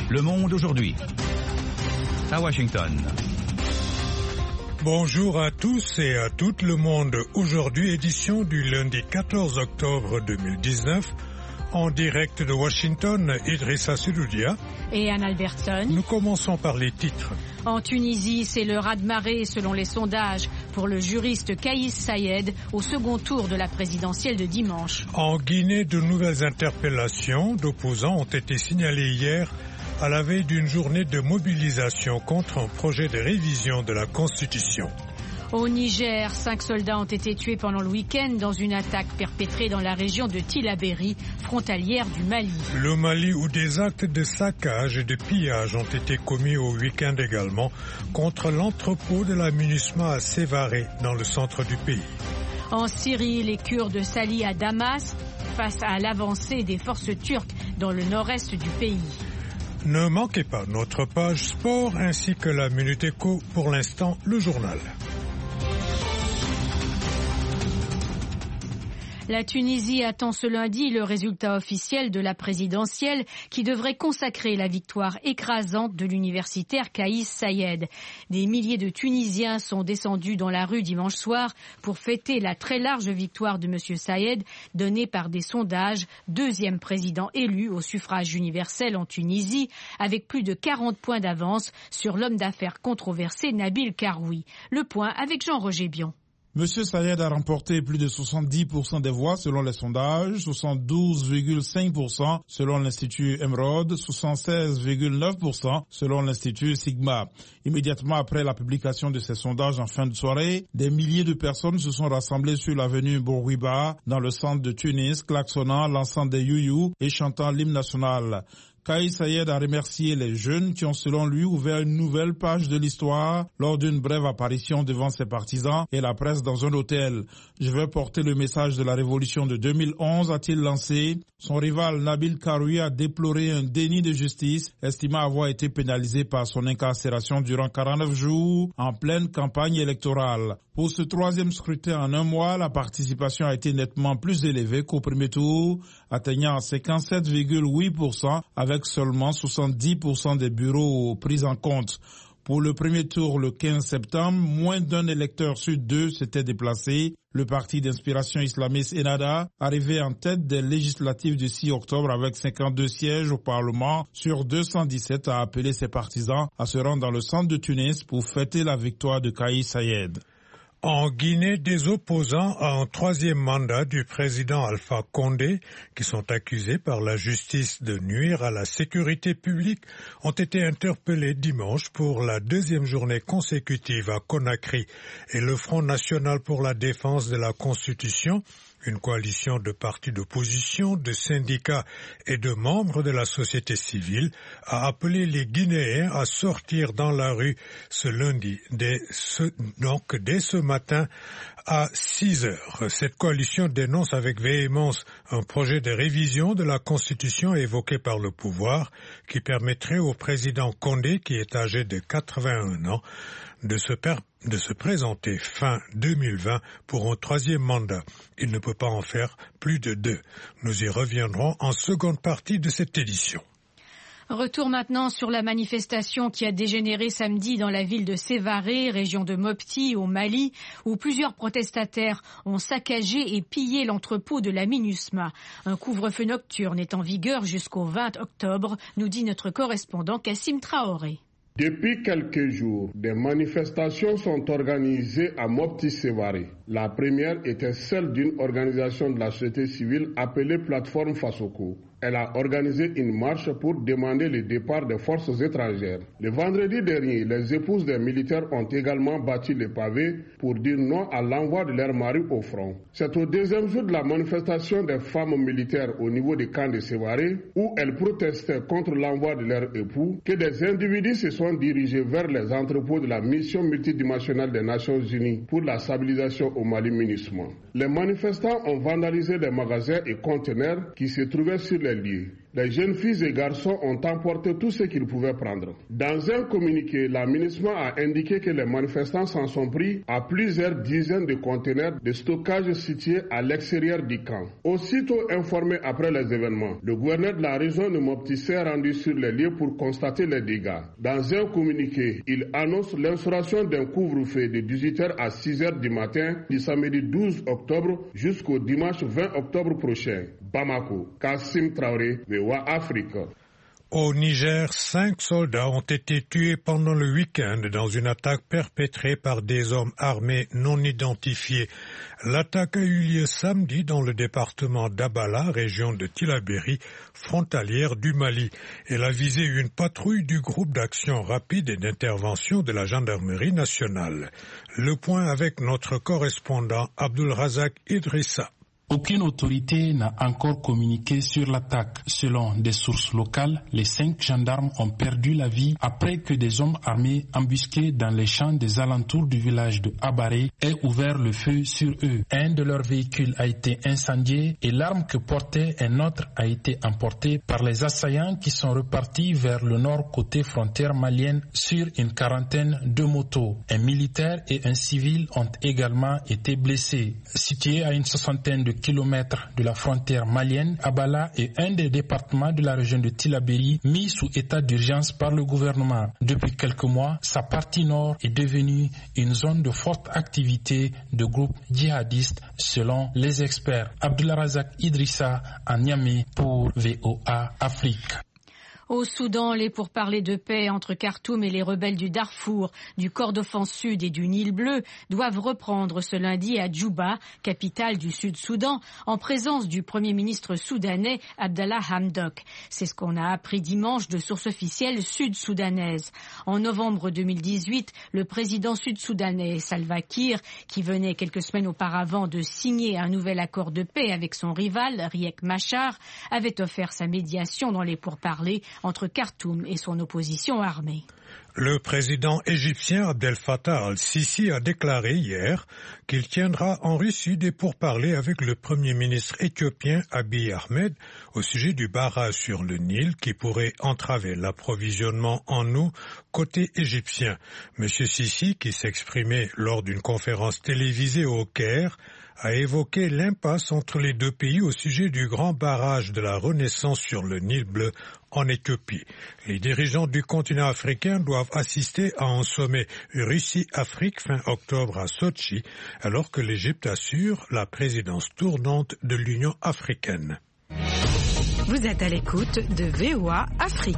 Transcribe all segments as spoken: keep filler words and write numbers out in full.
Le Monde aujourd'hui. À Washington. Bonjour à tous et à tout le monde. Aujourd'hui, édition du lundi quatorze octobre deux mille dix-neuf. En direct de Washington, Idrissa Seloudia et Anne Albertson. Nous commençons par les titres. En Tunisie, c'est le raz-de-marée selon les sondages pour le juriste Kais Saied au second tour de la présidentielle de dimanche. En Guinée, de nouvelles interpellations d'opposants ont été signalées hier à la veille d'une journée de mobilisation contre un projet de révision de la Constitution. Au Niger, cinq soldats ont été tués pendant le week-end dans une attaque perpétrée dans la région de Tillabéri, frontalière du Mali. Le Mali, où des actes de saccage et de pillage ont été commis au week-end également contre l'entrepôt de la MINUSMA à Sévaré, dans le centre du pays. En Syrie, les Kurdes s'allient à Damas face à l'avancée des forces turques dans le nord-est du pays. Ne manquez pas notre page sport ainsi que la Minute Éco, pour l'instant le journal. La Tunisie attend ce lundi le résultat officiel de la présidentielle qui devrait consacrer la victoire écrasante de l'universitaire Kais Saied. Des milliers de Tunisiens sont descendus dans la rue dimanche soir pour fêter la très large victoire de M. Saied, donnée par des sondages, deuxième président élu au suffrage universel en Tunisie, avec plus de quarante points d'avance sur l'homme d'affaires controversé Nabil Karoui. Le point avec Jean-Roger Bion. Monsieur Saied a remporté plus de soixante-dix pour cent des voix selon les sondages, soixante-douze virgule cinq pour cent selon l'Institut Emerald, soixante-seize virgule neuf pour cent selon l'Institut Sigma. Immédiatement après la publication de ces sondages en fin de soirée, des milliers de personnes se sont rassemblées sur l'avenue Bourguiba, dans le centre de Tunis, klaxonnant, lançant des you-you et chantant l'hymne national. Kais Saied a remercié les jeunes qui ont selon lui ouvert une nouvelle page de l'histoire lors d'une brève apparition devant ses partisans et la presse dans un hôtel. Je vais porter le message de la révolution de deux mille onze, a-t-il lancé. Son rival Nabil Karoui a déploré un déni de justice, estimant avoir été pénalisé par son incarcération durant quarante-neuf jours en pleine campagne électorale. Pour ce troisième scrutin en un mois, la participation a été nettement plus élevée qu'au premier tour, atteignant cinquante-sept virgule huit pour cent avec seulement soixante-dix pour cent des bureaux pris en compte. Pour le premier tour le quinze septembre, moins d'un électeur sur deux s'était déplacé. Le parti d'inspiration islamiste Ennahda, arrivé en tête des législatives du six octobre avec cinquante-deux sièges au Parlement sur deux cent dix-sept, a appelé ses partisans à se rendre dans le centre de Tunis pour fêter la victoire de Kais Saied. En Guinée, des opposants à un troisième mandat du président Alpha Condé, qui sont accusés par la justice de nuire à la sécurité publique, ont été interpellés dimanche pour la deuxième journée consécutive à Conakry. Et le Front national pour la défense de la Constitution, une coalition de partis d'opposition, de syndicats et de membres de la société civile, a appelé les Guinéens à sortir dans la rue ce lundi, dès ce, donc dès ce matin à six heures. Cette coalition dénonce avec véhémence un projet de révision de la Constitution évoqué par le pouvoir qui permettrait au président Condé, qui est âgé de quatre-vingt-un ans, de se, per- de se présenter fin deux mille vingt pour un troisième mandat. Il ne peut pas en faire plus de deux. Nous y reviendrons en seconde partie de cette édition. Retour maintenant sur la manifestation qui a dégénéré samedi dans la ville de Sévaré, région de Mopti, au Mali, où plusieurs protestataires ont saccagé et pillé l'entrepôt de la MINUSMA. Un couvre-feu nocturne est en vigueur jusqu'au vingt octobre, nous dit notre correspondant Kassim Traoré. Depuis quelques jours, des manifestations sont organisées à Mopti-Sévaré. La première était celle d'une organisation de la société civile appelée Plateforme Fasoko. Elle a organisé une marche pour demander le départ des forces étrangères. Le vendredi dernier, les épouses des militaires ont également bâti les pavés pour dire non à l'envoi de leurs maris au front. C'est au deuxième jour de la manifestation des femmes militaires au niveau du camp de Sévaré, où elles protestaient contre l'envoi de leurs époux, que des individus se sont dirigés vers les entrepôts de la mission multidimensionnelle des Nations Unies pour la stabilisation au Mali MINUSMA. Les manifestants ont vandalisé des magasins et conteneurs qui se trouvaient sur les lieux. Les jeunes filles et garçons ont emporté tout ce qu'ils pouvaient prendre. Dans un communiqué, la MINUSMA a indiqué que les manifestants s'en sont pris à plusieurs dizaines de conteneurs de stockage situés à l'extérieur du camp. Aussitôt informé après les événements, le gouverneur de la région de Mopti s'est rendu sur les lieux pour constater les dégâts. Dans un communiqué, il annonce l'instauration d'un couvre-feu de dix-huit heures à six heures du matin du samedi douze octobre jusqu'au dimanche vingt octobre prochain. Bamako, Kassim Traoré, V O A Afrique. Au Niger, cinq soldats ont été tués pendant le week-end dans une attaque perpétrée par des hommes armés non identifiés. L'attaque a eu lieu samedi dans le département d'Abala, région de Tillabéri, frontalière du Mali. Elle a visé une patrouille du groupe d'action rapide et d'intervention de la gendarmerie nationale. Le point avec notre correspondant Abdul Razak Idrissa. Aucune autorité n'a encore communiqué sur l'attaque. Selon des sources locales, les cinq gendarmes ont perdu la vie après que des hommes armés embusqués dans les champs des alentours du village de Abaré aient ouvert le feu sur eux. Un de leurs véhicules a été incendié et l'arme que portait un autre a été emportée par les assaillants qui sont repartis vers le nord côté frontière malienne sur une quarantaine de motos. Un militaire et un civil ont également été blessés. Situé à une soixantaine de kilomètres de la frontière malienne, Abala est un des départements de la région de Tillabéri mis sous état d'urgence par le gouvernement. Depuis quelques mois, sa partie nord est devenue une zone de forte activité de groupes djihadistes selon les experts. Abdullah Razak Idrissa à Niamey pour V O A Afrique. Au Soudan, les pourparlers de paix entre Khartoum et les rebelles du Darfour, du Kordofan Sud et du Nil Bleu doivent reprendre ce lundi à Djouba, capitale du Sud-Soudan, en présence du Premier ministre soudanais Abdallah Hamdok. C'est ce qu'on a appris dimanche de sources officielles sud-soudanaises. En novembre deux mille dix-huit, le président sud-soudanais Salva Kiir, qui venait quelques semaines auparavant de signer un nouvel accord de paix avec son rival Riek Machar, avait offert sa médiation dans les pourparlers entre Khartoum et son opposition armée. Le président égyptien Abdel Fattah al-Sisi a déclaré hier qu'il tiendra en Russie des pourparlers avec le premier ministre éthiopien Abiy Ahmed au sujet du barrage sur le Nil qui pourrait entraver l'approvisionnement en eau côté égyptien. Monsieur Sisi, qui s'exprimait lors d'une conférence télévisée au Caire, a évoqué l'impasse entre les deux pays au sujet du grand barrage de la Renaissance sur le Nil Bleu en Éthiopie. Les dirigeants du continent africain doivent assister à un sommet Russie-Afrique fin octobre à Sochi, alors que l'Égypte assure la présidence tournante de l'Union africaine. Vous êtes à l'écoute de V O A Afrique.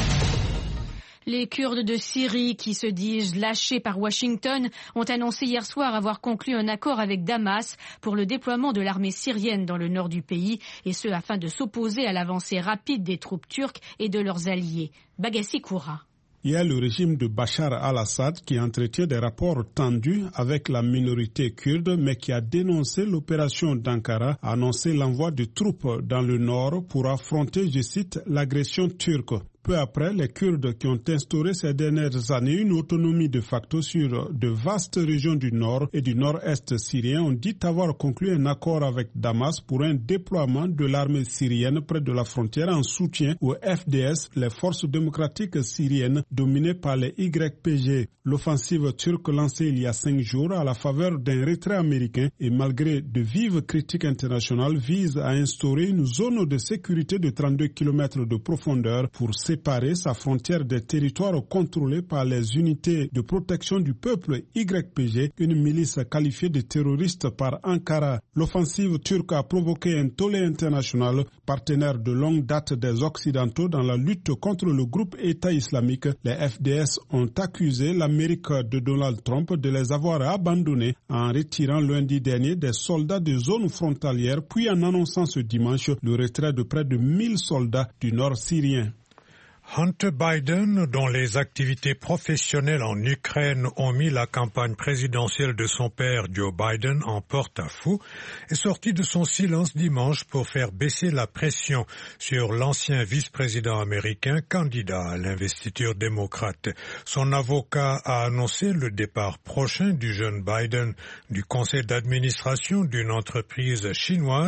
Les Kurdes de Syrie, qui se disent lâchés par Washington, ont annoncé hier soir avoir conclu un accord avec Damas pour le déploiement de l'armée syrienne dans le nord du pays, et ce afin de s'opposer à l'avancée rapide des troupes turques et de leurs alliés. Bagassi Koura. Il y a le régime de Bachar al-Assad qui entretient des rapports tendus avec la minorité kurde, mais qui a dénoncé l'opération d'Ankara, a annoncé l'envoi de troupes dans le nord pour affronter, je cite, l'agression turque. Peu après, les Kurdes qui ont instauré ces dernières années une autonomie de facto sur de vastes régions du nord et du nord-est syrien ont dit avoir conclu un accord avec Damas pour un déploiement de l'armée syrienne près de la frontière en soutien aux F D S, les forces démocratiques syriennes dominées par les Y P G. L'offensive turque lancée il y a cinq jours à la faveur d'un retrait américain et malgré de vives critiques internationales vise à instaurer une zone de sécurité de trente-deux kilomètres de profondeur pour séparer sa frontière des territoires contrôlés par les unités de protection du peuple Y P G, une milice qualifiée de terroriste par Ankara. L'offensive turque a provoqué un tollé international, partenaire de longue date des Occidentaux dans la lutte contre le groupe État islamique. Les F D S ont accusé l'Amérique de Donald Trump de les avoir abandonnés en retirant lundi dernier des soldats de zones frontalières, puis en annonçant ce dimanche le retrait de près de mille soldats du nord syrien. Hunter Biden, dont les activités professionnelles en Ukraine ont mis la campagne présidentielle de son père Joe Biden en porte-à-faux, est sorti de son silence dimanche pour faire baisser la pression sur l'ancien vice-président américain candidat à l'investiture démocrate. Son avocat a annoncé le départ prochain du jeune Biden du conseil d'administration d'une entreprise chinoise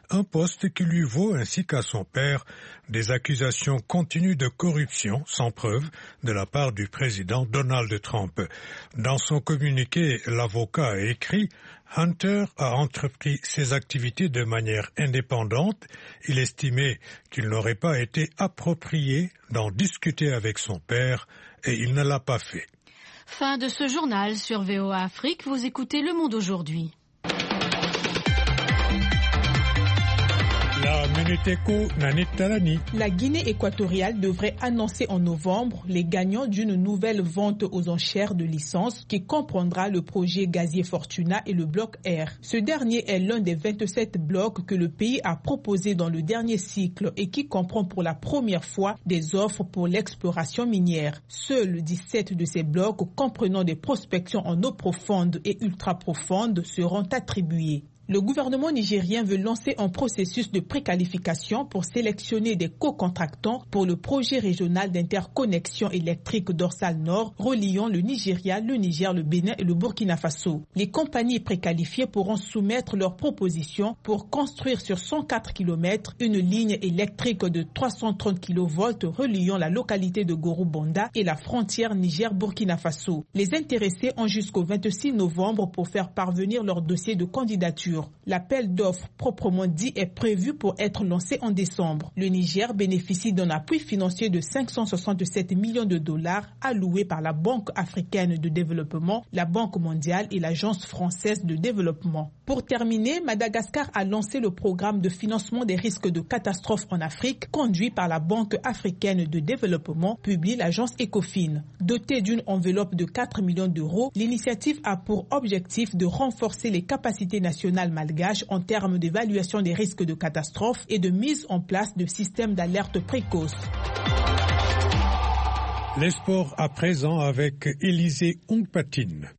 un poste qui lui vaut ainsi qu'à son père des accusations continues de corruption sans preuve de la part du président Donald Trump. Dans son communiqué, l'avocat a écrit « Hunter a entrepris ses activités de manière indépendante. Il estimait qu'il n'aurait pas été approprié d'en discuter avec son père et il ne l'a pas fait. » Fin de ce journal sur V O A Afrique. Vous écoutez Le Monde aujourd'hui. La Minute Éco, Nanit Talani. La Guinée équatoriale devrait annoncer en novembre les gagnants d'une nouvelle vente aux enchères de licences qui comprendra le projet gazier Fortuna et le bloc R. Ce dernier est l'un des vingt-sept blocs que le pays a proposé dans le dernier cycle et qui comprend pour la première fois des offres pour l'exploration minière. Seuls dix-sept de ces blocs comprenant des prospections en eau profonde et ultra profonde seront attribués. Le gouvernement nigérien veut lancer un processus de préqualification pour sélectionner des co-contractants pour le projet régional d'interconnexion électrique dorsale nord reliant le Nigeria, le Niger, le Bénin et le Burkina Faso. Les compagnies préqualifiées pourront soumettre leurs propositions pour construire sur cent quatre kilomètres une ligne électrique de trois cent trente kilovolts reliant la localité de Gorubonda et la frontière Niger-Burkina Faso. Les intéressés ont jusqu'au vingt-six novembre pour faire parvenir leur dossier de candidature. L'appel d'offres proprement dit est prévu pour être lancé en décembre. Le Niger bénéficie d'un appui financier de cinq cent soixante-sept millions de dollars alloués par la Banque africaine de développement, la Banque mondiale et l'Agence française de développement. Pour terminer, Madagascar a lancé le programme de financement des risques de catastrophe en Afrique conduit par la Banque africaine de développement, publie l'agence Ecofin. Dotée d'une enveloppe de quatre millions d'euros, l'initiative a pour objectif de renforcer les capacités nationales malgaches en termes d'évaluation des risques de catastrophe et de mise en place de systèmes d'alerte précoce. Les sports à présent avec Élisée Ongpatine.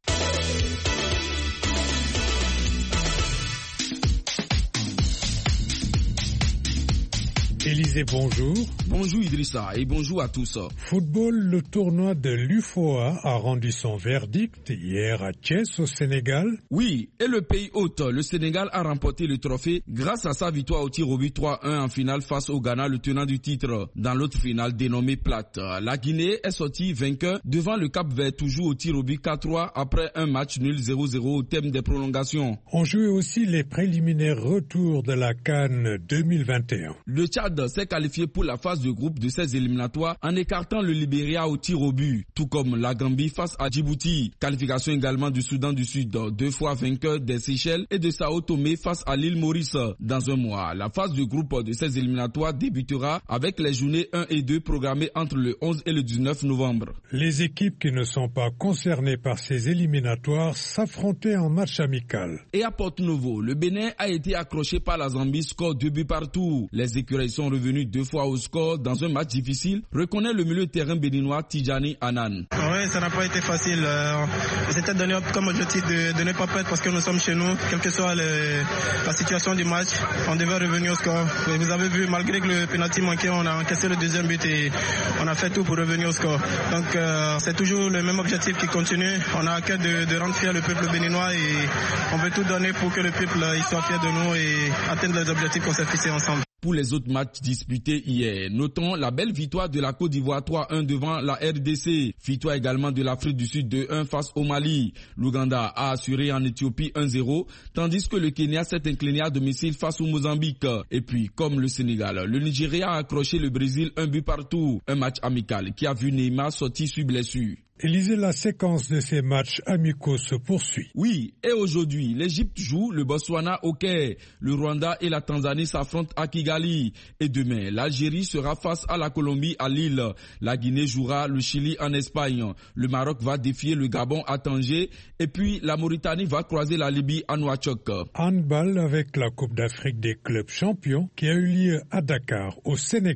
Élisée, bonjour. Bonjour Idrissa et bonjour à tous. Football, le tournoi de l'U F O A a rendu son verdict hier à Thiès au Sénégal. Oui, et le pays hôte, le Sénégal a remporté le trophée grâce à sa victoire au tir au but trois un en finale face au Ghana, le tenant du titre. Dans l'autre finale dénommée plate, la Guinée est sortie vainqueur devant le Cap-Vert toujours au tir au but quatre trois après un match nul zéro zéro au terme des prolongations. On jouait aussi les préliminaires retour de la CAN deux mille vingt et un. Le Tchad s'est qualifié pour la phase de groupe de ces éliminatoires en écartant le Libéria au tir au but, tout comme la Gambie face à Djibouti. Qualification également du Soudan du Sud, deux fois vainqueur des Seychelles et de Sao Tomé face à l'île Maurice. Dans un mois, la phase de groupe de ces éliminatoires débutera avec les journées un et deux programmées entre le onze et le dix-neuf novembre. Les équipes qui ne sont pas concernées par ces éliminatoires s'affrontaient en match amical. Et à Porto Novo, le Bénin a été accroché par la Zambie, score deux buts partout. Les écureuils sont revenus deux fois au score dans un match difficile, reconnaît le milieu de terrain béninois Tidjani Anan. Oui, ça n'a pas été facile. Euh, C'était donné comme objectif de, de ne pas perdre parce que nous sommes chez nous, quelle que soit les, la situation du match, on devait revenir au score. Et vous avez vu, malgré que le penalty manquait, on a encaissé le deuxième but et on a fait tout pour revenir au score. Donc euh, c'est toujours le même objectif qui continue. On a à cœur de, de rendre fier le peuple béninois et on veut tout donner pour que le peuple il soit fier de nous et atteindre les objectifs qu'on s'est fixés ensemble. Pour les autres matchs disputés hier, notons la belle victoire de la Côte d'Ivoire trois un devant la R D C. Victoire également de l'Afrique du Sud deux un face au Mali. L'Ouganda a assuré en Éthiopie un zéro, tandis que le Kenya s'est incliné à domicile face au Mozambique. Et puis, comme le Sénégal, le Nigeria a accroché le Brésil un but partout. Un match amical qui a vu Neymar sortir sur blessure. Élisée, la séquence de ces matchs amicaux se poursuit. Oui, et aujourd'hui, l'Égypte joue le Botswana au Caire. Le Rwanda et la Tanzanie s'affrontent à Kigali. Et demain, l'Algérie sera face à la Colombie à Lille. La Guinée jouera le Chili en Espagne. Le Maroc va défier le Gabon à Tanger. Et puis, la Mauritanie va croiser la Libye à Nouakchott. Handball avec la Coupe d'Afrique des clubs champions qui a eu lieu à Dakar, au Sénégal.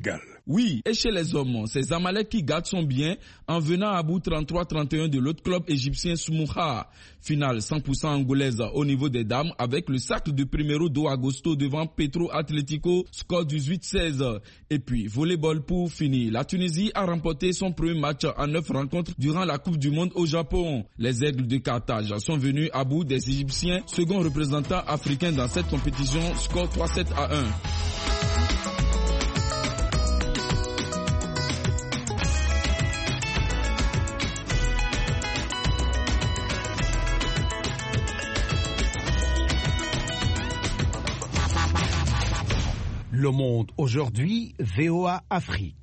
Oui, et chez les hommes, c'est Zamalek qui garde son bien en venant à bout trente-trois à trente et un de l'autre club égyptien Smoukha. Finale cent pour cent angolaise au niveau des dames avec le cercle de Primero do Agosto devant Petro Atlético, score dix-huit seize. Et puis, volleyball pour finir. La Tunisie a remporté son premier match en neuf rencontres durant la Coupe du Monde au Japon. Les Aigles de Carthage sont venus à bout des Égyptiens, second représentant africain dans cette compétition, score trois sept à un. Le Monde aujourd'hui, V O A Afrique.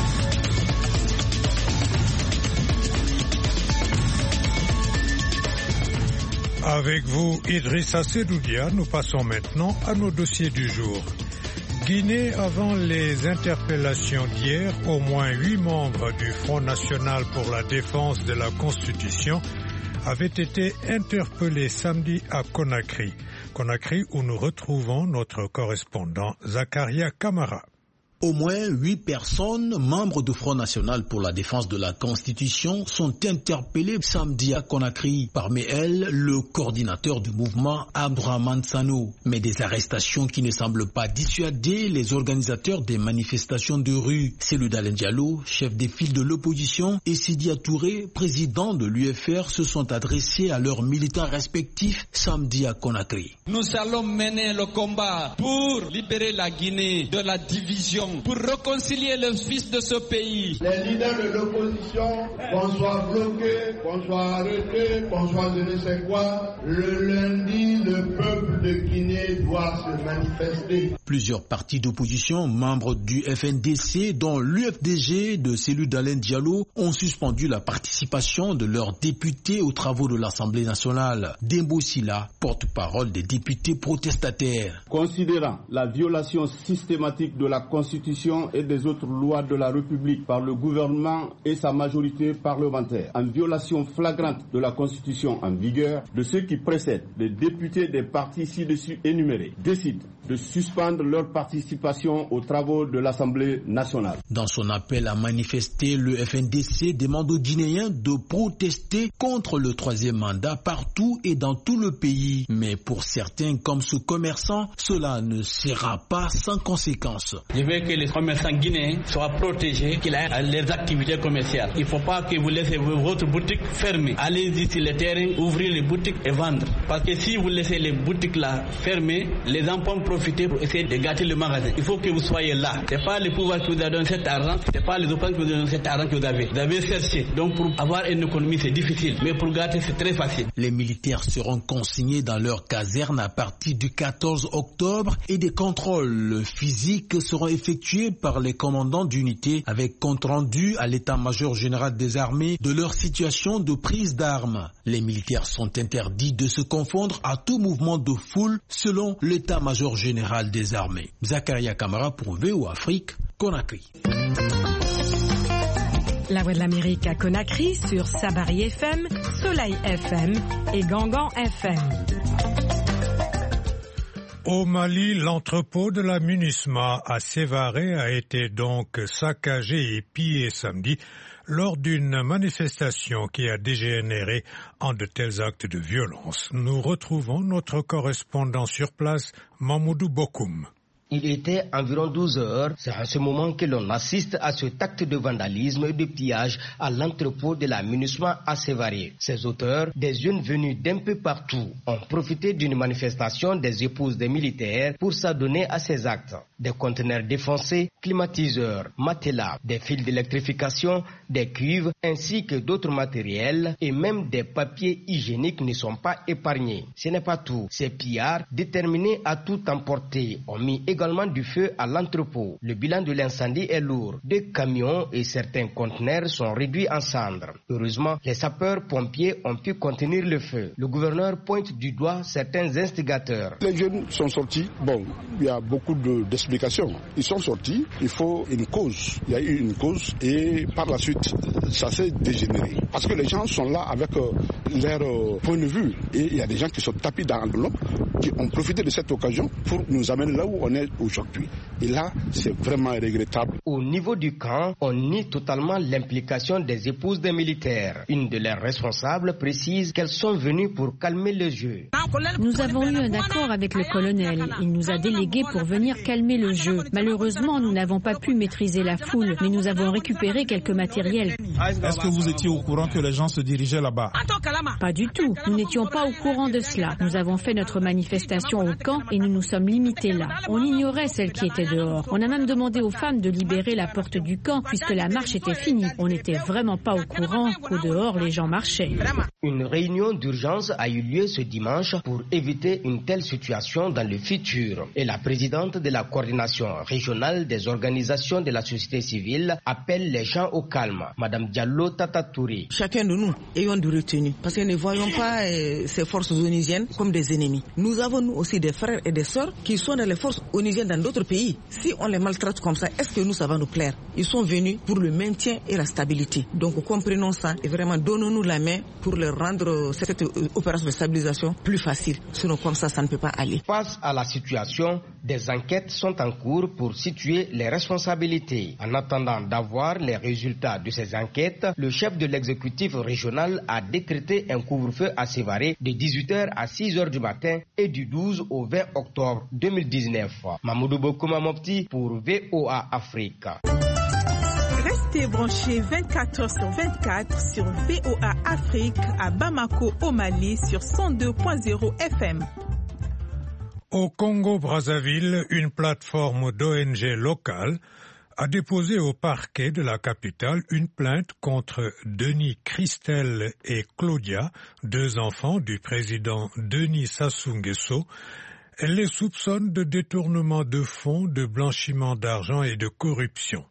Avec vous, Idrissa Sedoudia, nous passons maintenant à nos dossiers du jour. Guinée, avant les interpellations d'hier, au moins huit membres du Front National pour la défense de la Constitution avaient été interpellés samedi à Conakry. Conakry où nous retrouvons notre correspondant Zakaria Kamara. Au moins huit personnes, membres du Front National pour la défense de la Constitution, sont interpellées samedi à Conakry. Parmi elles, le coordinateur du mouvement Abdraman Sano. Mais des arrestations qui ne semblent pas dissuader les organisateurs des manifestations de rue. Cellou Dalein Diallo, chef des files de l'opposition, et Sidi Touré, président de l'U F R, se sont adressés à leurs militants respectifs samedi à Conakry. Nous allons mener le combat pour libérer la Guinée de la division, pour réconcilier les fils de ce pays. Les leaders de l'opposition, qu'on soit bloqué, qu'on soit arrêté, qu'on soit je ne sais quoi, le lundi, le peuple de Guinée doit se manifester. Plusieurs partis d'opposition, membres du F N D C, dont l'U F D G de Cellou Dalein Diallo, ont suspendu la participation de leurs députés aux travaux de l'Assemblée nationale. Dembo Sila, porte-parole des députés protestataires. Considérant la violation systématique de la Constitution et des autres lois de la République par le gouvernement et sa majorité parlementaire, en violation flagrante de la Constitution en vigueur, de ceux qui précèdent, les députés des partis ci-dessus énumérés décident de suspendre leur participation aux travaux de l'Assemblée nationale. Dans son appel à manifester, le F N D C demande aux Guinéens de protester contre le troisième mandat partout et dans tout le pays. Mais pour certains, comme ce commerçant, cela ne sera pas sans conséquences. Je veux que les commerçants guinéens soient protégés, qu'ils aient leurs activités commerciales. Il ne faut pas que vous laissez votre boutique fermée. Allez-y sur le terrain, ouvrez les boutiques et vendre. Parce que si vous laissez les boutiques là fermées, les gens peuvent profiter pour essayer de gâter le magasin. Il faut que vous soyez là. Ce n'est pas le pouvoir qui vous a donné cet argent, ce n'est pas les opposants qui vous ont donné cet argent que vous avez. Vous avez cherché. Donc pour avoir une économie, c'est difficile. Mais pour gâter, c'est très facile. Les militaires seront consignés dans leur caserne à partir du quatorze octobre et des contrôles physiques seront effectués par les commandants d'unités avec compte rendu à l'état-major général des armées de leur situation de prise d'armes. Les militaires sont interdits de se confondre à tout mouvement de foule selon l'état-major général des armées. Zakaria Kamara pour V O A Afrique, Conakry. La Voix de l'Amérique à Conakry sur Sabari F M, Soleil F M et Gangan F M. Au Mali, l'entrepôt de la MINUSMA à Sévaré a été donc saccagé et pillé samedi lors d'une manifestation qui a dégénéré en de tels actes de violence. Nous retrouvons notre correspondant sur place, Mamoudou Bokoum. Il était environ douze heures, c'est à ce moment que l'on assiste à cet acte de vandalisme et de pillage à l'entrepôt de la MINUSMA à Sévaré. Ces auteurs, des jeunes venus d'un peu partout, ont profité d'une manifestation des épouses des militaires pour s'adonner à ces actes. Des conteneurs défoncés, climatiseurs, matelas, des fils d'électrification, des cuivres ainsi que d'autres matériels et même des papiers hygiéniques ne sont pas épargnés. Ce n'est pas tout. Ces pillards, déterminés à tout emporter, ont mis également du feu à l'entrepôt. Le bilan de l'incendie est lourd. Deux camions et certains conteneurs sont réduits en cendres. Heureusement, les sapeurs-pompiers ont pu contenir le feu. Le gouverneur pointe du doigt certains instigateurs. Les jeunes sont sortis. Bon, il y a beaucoup de, d'explications. Ils sont sortis. Il faut une cause. Il y a eu une cause et par la suite, ça s'est dégénéré. Parce que les gens sont là avec euh, leur euh, point de vue. Et il y a des gens qui sont tapis dans l'enveloppe, qui ont profité de cette occasion pour nous amener là où on est aujourd'hui. Et là, c'est vraiment regrettable. Au niveau du camp, on nie totalement l'implication des épouses des militaires. Une de leurs responsables précise qu'elles sont venues pour calmer le jeu. Nous avons eu un accord avec le colonel. Il nous a délégués pour venir calmer le jeu. Malheureusement, nous n'avons pas pu maîtriser la foule, mais nous avons récupéré quelques matériels. Est-ce que vous étiez au courant que les gens se dirigeaient là-bas? Pas du tout. Nous n'étions pas au courant de cela. Nous avons fait notre manifestation au camp et nous nous sommes limités là. On ignorait celles qui étaient dehors. On a même demandé aux femmes de libérer la porte du camp puisque la marche était finie. On n'était vraiment pas au courant qu'au dehors les gens marchaient. Une réunion d'urgence a eu lieu ce dimanche pour éviter une telle situation dans le futur. Et la présidente de la coordination régionale des organisations de la société civile appelle les gens au calme. Madame Diallo Tatatouri. Chacun de nous ayons de retenue parce que ne voyons pas euh, ces forces onusiennes comme des ennemis. Nous avons nous aussi des frères et des sœurs qui sont dans les forces onusiennes dans d'autres pays. Si on les maltraite comme ça, est-ce que nous ça va nous plaire? Ils sont venus pour le maintien et la stabilité. Donc comprenons ça et vraiment donnons-nous la main pour leur rendre cette opération de stabilisation plus facile. Sinon comme ça, ça ne peut pas aller. Face à la situation, des enquêtes sont en cours pour situer les responsabilités. En attendant d'avoir les résultats de ces enquêtes, le chef de l'exécutif régional a décrété un couvre-feu à Sévaré de dix-huit heures à six heures du matin et du douze au vingt octobre deux mille dix-neuf. Mamoudou Bokouma Mopti pour V O A Afrique. Restez branchés vingt-quatre heures sur vingt-quatre sur V O A Afrique à Bamako au Mali sur cent deux point zéro F M. Au Congo-Brazzaville, une plateforme d'O N G locale a déposé au parquet de la capitale une plainte contre Denis Christel et Claudia, deux enfants du président Denis Sassou Nguesso. Elle les soupçonne de détournement de fonds, de blanchiment d'argent et de corruption.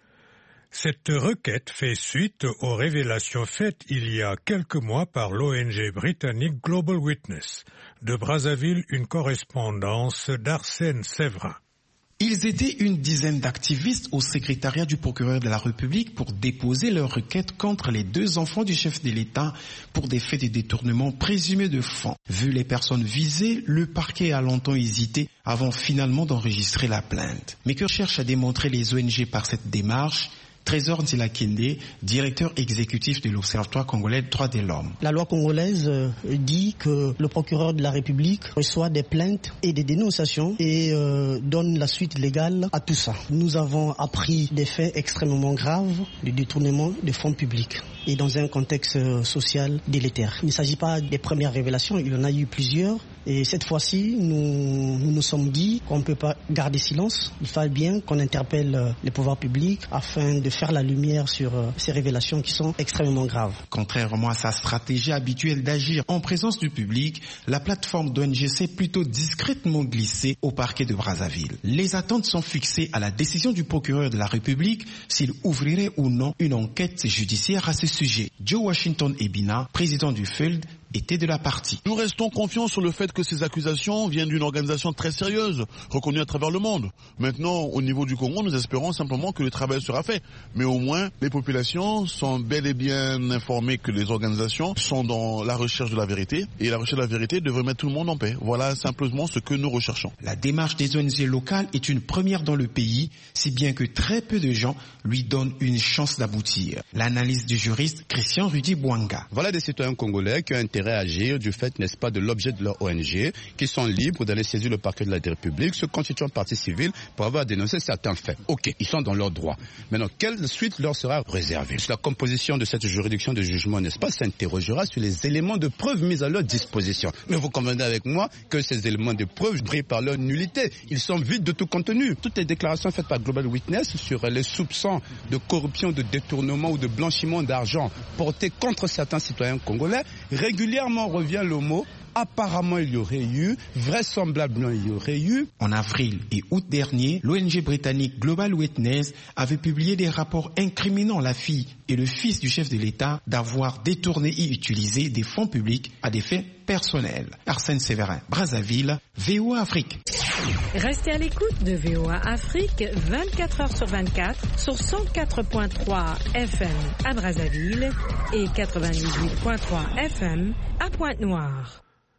Cette requête fait suite aux révélations faites il y a quelques mois par l'O N G britannique Global Witness. De Brazzaville, une correspondance d'Arsène Séverin. Ils étaient une dizaine d'activistes au secrétariat du procureur de la République pour déposer leur requête contre les deux enfants du chef de l'État pour des faits de détournement présumés de fonds. Vu les personnes visées, le parquet a longtemps hésité avant finalement d'enregistrer la plainte. Mais que cherchent à démontrer les O N G par cette démarche? Trésor Nzilakinde, directeur exécutif de l'Observatoire congolais des droits de l'homme. La loi congolaise dit que le procureur de la République reçoit des plaintes et des dénonciations et euh, donne la suite légale à tout ça. Nous avons appris des faits extrêmement graves de détournement de fonds publics et dans un contexte social délétère. Il ne s'agit pas des premières révélations, il y en a eu plusieurs. Et cette fois-ci, nous nous, nous sommes dit qu'on ne peut pas garder silence. Il fallait bien qu'on interpelle les pouvoirs publics afin de faire la lumière sur ces révélations qui sont extrêmement graves. Contrairement à sa stratégie habituelle d'agir en présence du public, la plateforme d'O N G s'est plutôt discrètement glissée au parquet de Brazzaville. Les attentes sont fixées à la décision du procureur de la République s'il ouvrirait ou non une enquête judiciaire à ce sujet. Joe Washington Ebina, président du F E L D, était de la partie. Nous restons confiants sur le fait que ces accusations viennent d'une organisation très sérieuse, reconnue à travers le monde. Maintenant, au niveau du Congo, nous espérons simplement que le travail sera fait. Mais au moins, les populations sont bel et bien informées que les organisations sont dans la recherche de la vérité. Et la recherche de la vérité devrait mettre tout le monde en paix. Voilà simplement ce que nous recherchons. La démarche des O N G locales est une première dans le pays, si bien que très peu de gens lui donnent une chance d'aboutir. L'analyse du juriste Christian Rudy Bouanga. Voilà des citoyens congolais qui ont intérêt à agir du fait, n'est-ce pas, de l'objet de leur O N G, qui sont libres d'aller saisir le parquet de la République, se constituant partie civile pour avoir dénoncé certains faits. Ok, ils sont dans leurs droits. Maintenant, quelle suite leur sera réservée? La composition de cette juridiction de jugement, n'est-ce pas, s'interrogera sur les éléments de preuve mis à leur disposition. Mais vous convenez avec moi que ces éléments de preuve brillent par leur nullité. Ils sont vides de tout contenu. Toutes les déclarations faites par Global Witness sur les soupçons de corruption, de détournement ou de blanchiment d'argent portés contre certains citoyens congolais, régulièrement revient le mot apparemment il y aurait eu, vraisemblablement il y aurait eu. En avril et août dernier, l'O N G britannique Global Witness avait publié des rapports incriminant la fille et le fils du chef de l'État d'avoir détourné et utilisé des fonds publics à des fins personnels. Arsène Séverin, Brazzaville, V O A Afrique. Restez à l'écoute de V O A Afrique vingt-quatre heures sur vingt-quatre sur cent quatre point trois F M à Brazzaville et quatre-vingt-dix-huit point trois F M à Pointe-Noire.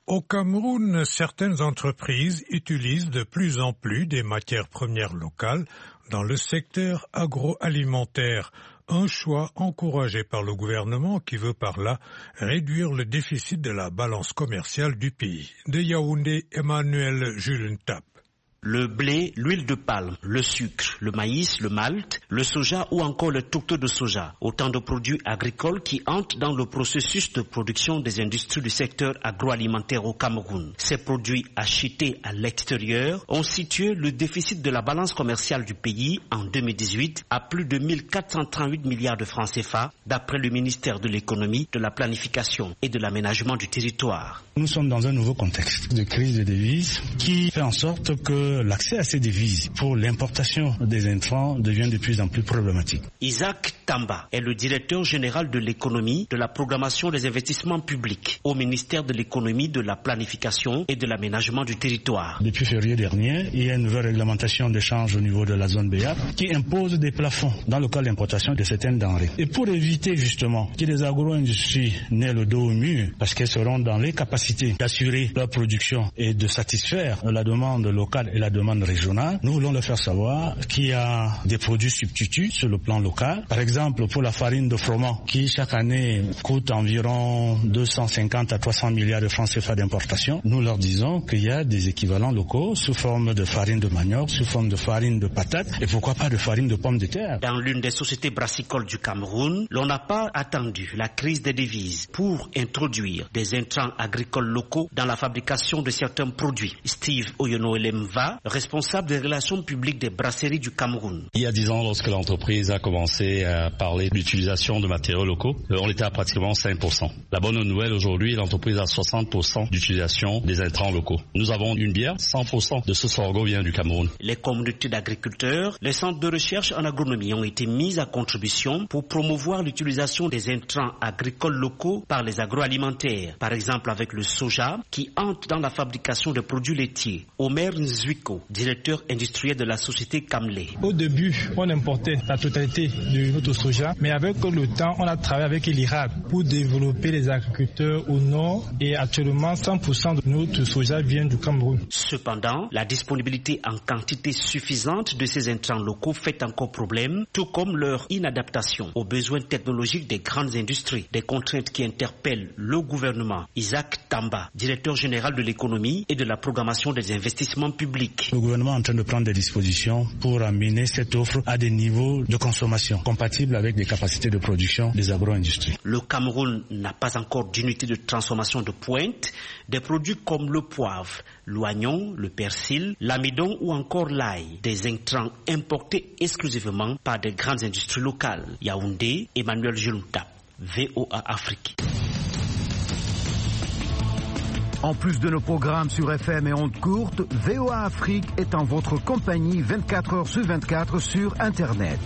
Au Cameroun, certaines entreprises utilisent de plus en plus des matières premières locales dans le secteur agroalimentaire. Un choix encouragé par le gouvernement qui veut par là réduire le déficit de la balance commerciale du pays. De Yaoundé, Emmanuel Jules Ntap. Le blé, l'huile de palme, le sucre, le maïs, le malt, le soja ou encore le tourteau de soja. Autant de produits agricoles qui entrent dans le processus de production des industries du secteur agroalimentaire au Cameroun. Ces produits achetés à l'extérieur ont situé le déficit de la balance commerciale du pays en deux mille dix-huit à plus de mille quatre cent trente-huit milliards de francs C F A, d'après le ministère de l'économie, de la planification et de l'aménagement du territoire. Nous sommes dans un nouveau contexte de crise des devises qui fait en sorte que l'accès à ces devises pour l'importation des intrants devient de plus en plus problématique. Isaac Tamba est le directeur général de l'économie, de la programmation des investissements publics au ministère de l'économie, de la planification et de l'aménagement du territoire. Depuis février dernier, il y a une nouvelle réglementation d'échange au niveau de la zone B A qui impose des plafonds dans le cas d'importation de certaines denrées. Et pour éviter justement que les agro-industries n'aient le dos au mur, parce qu'elles seront dans les capacités d'assurer leur production et de satisfaire la demande locale et la demande régionale, nous voulons leur faire savoir qu'il y a des produits substituts sur le plan local. Par exemple, pour la farine de froment qui chaque année coûte environ deux cent cinquante à trois cents milliards de francs C F A d'importation, nous leur disons qu'il y a des équivalents locaux sous forme de farine de manioc, sous forme de farine de patate et pourquoi pas de farine de pommes de terre. Dans l'une des sociétés brassicoles du Cameroun, l'on n'a pas attendu la crise des devises pour introduire des intrants agricoles locaux dans la fabrication de certains produits. Steve Oyono-Elemva, responsable des relations publiques des brasseries du Cameroun. Il y a dix ans, lorsque l'entreprise a commencé à parler de l'utilisation de matériaux locaux, on était à pratiquement cinq pour cent. La bonne nouvelle aujourd'hui, l'entreprise a soixante pour cent d'utilisation des intrants locaux. Nous avons une bière, cent pour cent de ce sorgho vient du Cameroun. Les communautés d'agriculteurs, les centres de recherche en agronomie ont été mis à contribution pour promouvoir l'utilisation des intrants agricoles locaux par les agroalimentaires. Par exemple avec le soja qui entre dans la fabrication de produits laitiers. Omer Nzuiko, directeur industriel de la société Kamlé. Au début, on importait la totalité de notre soja, mais avec le temps, on a travaillé avec l'I R A B pour développer les agriculteurs au nord et actuellement cent pour cent de notre soja vient du Cameroun. Cependant, la disponibilité en quantité suffisante de ces intrants locaux fait encore problème, tout comme leur inadaptation aux besoins technologiques des grandes industries, des contraintes qui interpellent le gouvernement. Isaac Tamba, directeur général de l'économie et de la programmation des investissements publics. Le gouvernement est en train de prendre des dispositions pour amener cette offre à des niveaux de consommation compatibles avec les capacités de production des agro-industries. Le Cameroun n'a pas encore d'unité de transformation de pointe. Des produits comme le poivre, l'oignon, le persil, l'amidon ou encore l'ail, des intrants importés exclusivement par des grandes industries locales. Yaoundé, Emmanuel Jules Ntap, V O A Afrique. En plus de nos programmes sur F M et ondes courtes, V O A Afrique est en votre compagnie vingt-quatre heures sur vingt-quatre sur Internet.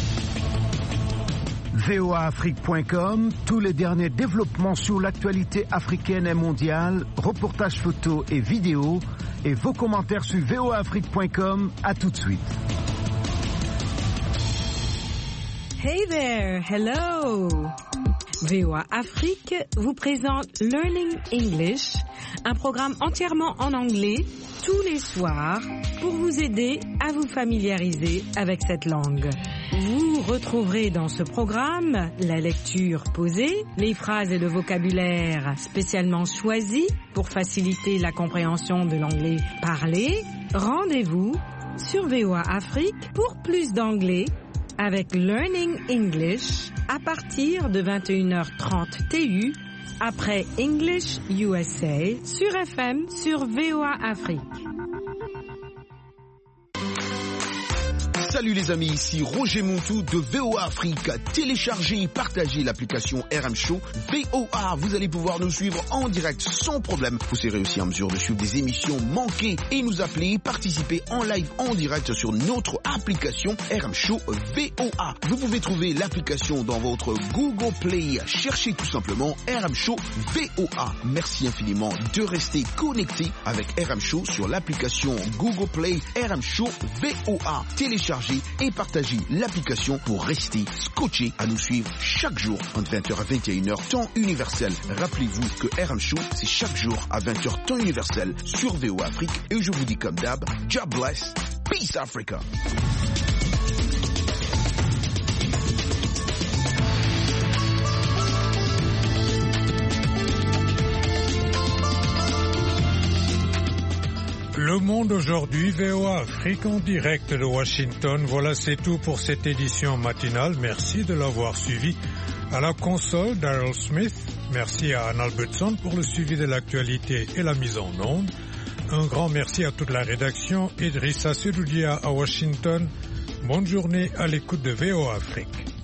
V O A Afrique point com, tous les derniers développements sur l'actualité africaine et mondiale, reportages photos et vidéos, et vos commentaires sur V O A Afrique point com. À tout de suite. Hey there, hello! V O A Afrique vous présente Learning English, un programme entièrement en anglais tous les soirs pour vous aider à vous familiariser avec cette langue. Vous retrouverez dans ce programme la lecture posée, les phrases et le vocabulaire spécialement choisis pour faciliter la compréhension de l'anglais parlé. Rendez-vous sur V O A Afrique pour plus d'anglais avec Learning English à partir de vingt et une heures trente T U après English U S A sur F M sur V O A Afrique. Salut les amis, ici Roger Montou de V O A Afrique. Téléchargez et partagez l'application R M Show V O A. Vous allez pouvoir nous suivre en direct sans problème. Vous serez aussi en mesure de suivre des émissions manquées et nous appeler, participer en live en direct sur notre application R M Show V O A. Vous pouvez trouver l'application dans votre Google Play. Cherchez tout simplement R M Show V O A. Merci infiniment de rester connecté avec R M Show sur l'application Google Play R M Show V O A. Téléchargez téléchargez et partagez l'application pour rester scotché à nous suivre chaque jour entre vingt heures à vingt et une heures temps universel. Rappelez-vous que R M Show, c'est chaque jour à vingt heures temps universel sur V O A Afrique. Et je vous dis comme d'hab, God bless, peace Africa. Le Monde aujourd'hui, V O A Afrique en direct de Washington. Voilà, c'est tout pour cette édition matinale. Merci de l'avoir suivi. À la console, Daryl Smith. Merci à Anne Albertson pour le suivi de l'actualité et la mise en onde. Un grand merci à toute la rédaction. Idrissa Sedoudia à Washington. Bonne journée à l'écoute de V O A Afrique.